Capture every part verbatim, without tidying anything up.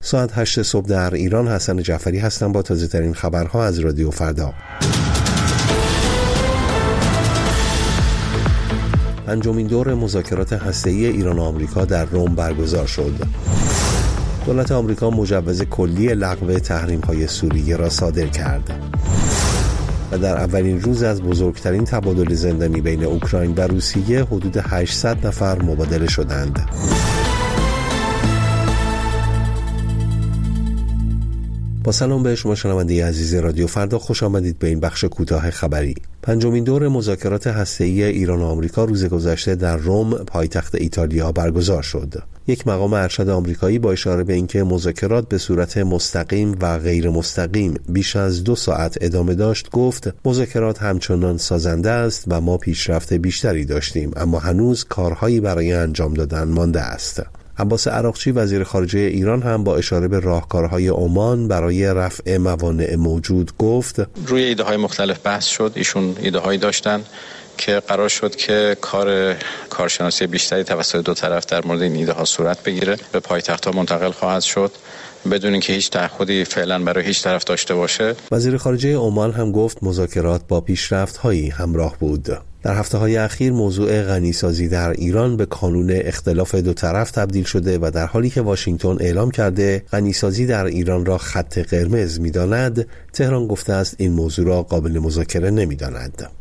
ساعت هشت صبح در ایران. حسن جعفری هستم با تازه ترین خبرها از رادیو فردا. پنجمین دور مذاکرات هسته‌ای ایران و آمریکا در روم برگزار شد. دولت آمریکا مجوز کلی لغو تحریم‌های سوریه را صادر کرد. و در اولین روز از بزرگترین تبادل زندانی بین اوکراین و روسیه حدود هشتصد نفر مبادله شدند. با سلام به شما شنونده عزیز رادیو فردا، خوش آمدید به این بخش کوتاه خبری. پنجمین دور مذاکرات هسته‌ای ایران و آمریکا روز گذشته در روم پایتخت ایتالیا برگزار شد. یک مقام ارشد آمریکایی با اشاره به اینکه مذاکرات به صورت مستقیم و غیر مستقیم بیش از دو ساعت ادامه داشت گفت مذاکرات همچنان سازنده است و ما پیشرفت بیشتری داشتیم، اما هنوز کارهایی برای انجام دادن مانده است. عباس عراقچی وزیر خارجه ایران هم با اشاره به راهکارهای عمان برای رفع موانع موجود گفت روی ایده‌های مختلف بحث شد. ایشون ایده‌هایی داشتن که قرار شد که کار کارشناسی بیشتری توسط دو طرف در مورد این ایده‌ها صورت بگیره، به پایتخت‌ها منتقل خواهد شد بدون اینکه هیچ تعهدی فعلا برای هیچ طرف داشته باشه. وزیر خارجه عمان هم گفت مذاکرات با پیشرفت‌هایی همراه بود. در هفته‌های اخیر موضوع غنیسازی در ایران به کانون اختلاف دو طرف تبدیل شده و در حالی که واشنگتن اعلام کرده غنیسازی در ایران را خط قرمز می‌داند، تهران گفته است این موضوع را قابل مذاکره نمی‌داند.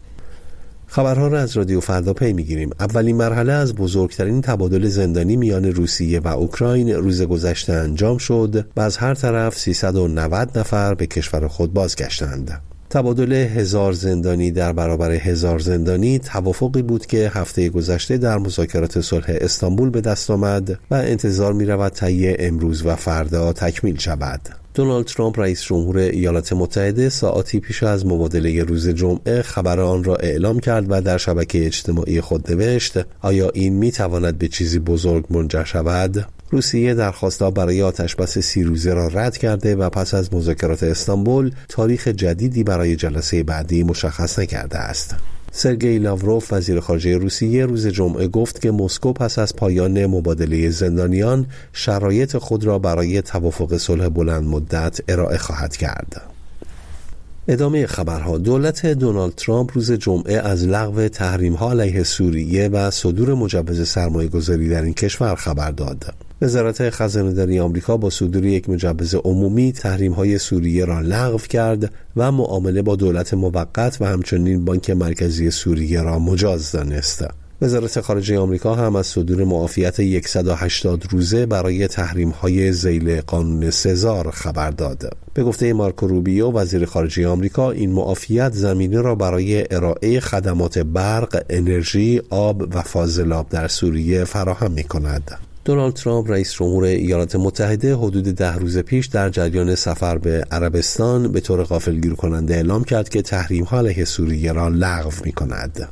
خبرها را از رادیو فردا پی می‌گیریم. اولین مرحله از بزرگترین تبادل زندانی میان روسیه و اوکراین روز گذشته انجام شد و از هر طرف سیصد و نود نفر به کشور خود بازگشتند. تبادل هزار زندانی در برابر هزار زندانی توافقی بود که هفته گذشته در مذاکرات صلح استانبول به دست آمد و انتظار می رود طی امروز و فردا تکمیل شود. دونالد ترامپ رئیس جمهور ایالات متحده ساعاتی پیش از مبادله روز جمعه خبر آن را اعلام کرد و در شبکه اجتماعی خود نوشت آیا این می تواند به چیزی بزرگ منجر شود؟ روسیه درخواست‌ها برای آتشبس سی روزه را رد کرده و پس از مذاکرات استانبول تاریخ جدیدی برای جلسه بعدی مشخص نکرده است. سرگئی لاوروف وزیر خارجه روسیه روز جمعه گفت که مسکو پس از پایان مبادله زندانیان شرایط خود را برای توافق صلح بلند مدت ارائه خواهد کرد. ادامه خبرها. دولت دونالد ترامپ روز جمعه از لغو تحریم‌ها علیه سوریه و صدور مجوز سرمایه‌گذاری در این کشور خبر داد. وزارت خزانه‌داری آمریکا با صدور یک مجوز عمومی تحریم‌های سوریه را لغو کرد و معامله با دولت موقت و همچنین بانک مرکزی سوریه را مجاز دانست. وزارت خارجه آمریکا هم از صدور معافیت صد و هشتاد روزه برای تحریم‌های ذیل قانون سزار خبر داد. به گفته مارکو روبیو وزیر خارجه آمریکا، این معافیت زمینه را برای ارائه خدمات برق، انرژی، آب و فاضلاب در سوریه فراهم می‌کند. دونالد ترامپ رئیس جمهور ایالات متحده حدود ده روز پیش در جریان سفر به عربستان به طور غافلگیر کننده اعلام کرد که تحریم‌ها علیه سوریه را لغو می‌کند.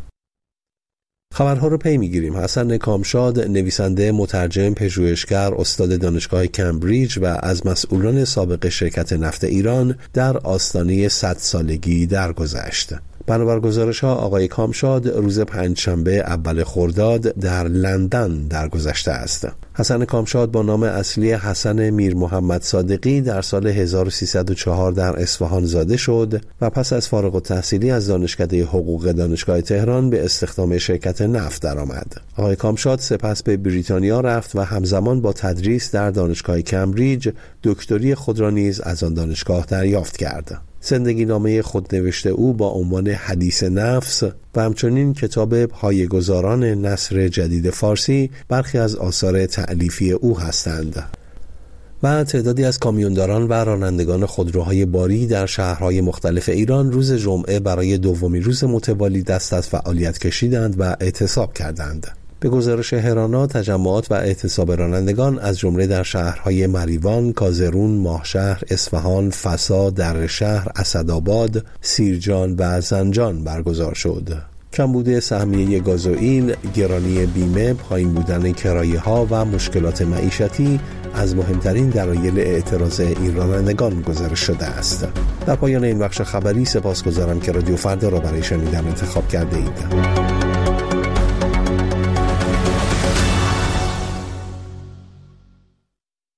خبرها رو پی میگیریم. حسن کامشاد نویسنده، مترجم، پژوهشگر، استاد دانشگاه کمبریج و از مسئولان سابق شرکت نفت ایران در آستانه صد سالگی درگذشت. بنابر گزارش‌ها آقای کامشاد روز پنجشنبه اول خرداد در لندن درگذشته است. حسن کامشاد با نام اصلی حسن میر محمد صادقی در سال هزار و سیصد و چهار در اصفهان زاده شد و پس از فارغ التحصیلی از دانشکده حقوق دانشگاه تهران به استخدام شرکت نفت درآمد. آقای کامشاد سپس به بریتانیا رفت و همزمان با تدریس در دانشگاه کمبریج دکتری خود را نیز از آن دانشگاه دریافت کرد. زندگی نامه خودنوشته او با عنوان حدیث نفس و همچنین کتاب پایه‌گذاران نثر جدید فارسی برخی از آثار تألیفی او هستند. و تعدادی از کامیونداران و رانندگان خودروهای باری در شهرهای مختلف ایران روز جمعه برای دومین روز متوالی دست از فعالیت کشیدند و اعتصاب کردند. به گزارش هرانا، تجمعات و اعتصاب رانندگان از جمله در شهرهای مریوان، کازرون، ماهشهر، اصفهان، فسا، درشهر، اسدآباد، سیرجان و زنجان برگزار شد. کمبود سهمیه گازوئیل، گرانی بیمه، پایین بودن کرایه‌ها و مشکلات معیشتی از مهمترین دلایل اعتراض این رانندگان گزارش شده است. در پایان این بخش خبری سپاسگزارم که رادیو فردا را برای شنیدن انتخاب کرده اید.